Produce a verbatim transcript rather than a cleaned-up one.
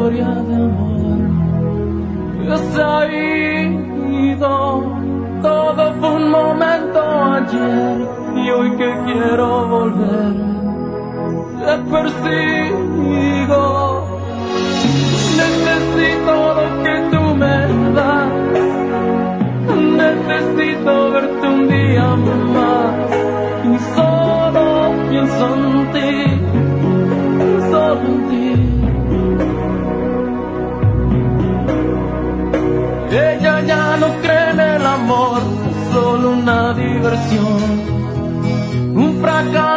historia de amor que se ha ido. Todo fue un momento ayer y hoy que quiero volver te persigo. Necesito lo que tú me das, necesito verte un día más y solo pienso en ti, solo en ti. Ella ya no cree en el amor, solo una diversión, un fracaso